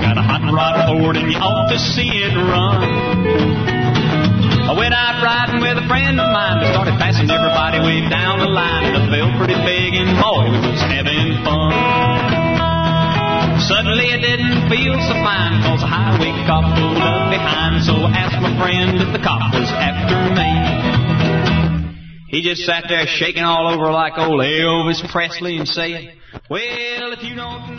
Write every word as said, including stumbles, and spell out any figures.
got a hot rod Ford and you ought to see it run. I went out riding with a friend of mine. We started passing everybody way down the line. And I felt pretty big and boy, we was having fun. Suddenly it didn't feel so fine, cause a highway cop pulled up behind. So I asked my friend if the cop was after me. He just sat there shaking all over like old Elvis Presley and saying, well, if you don't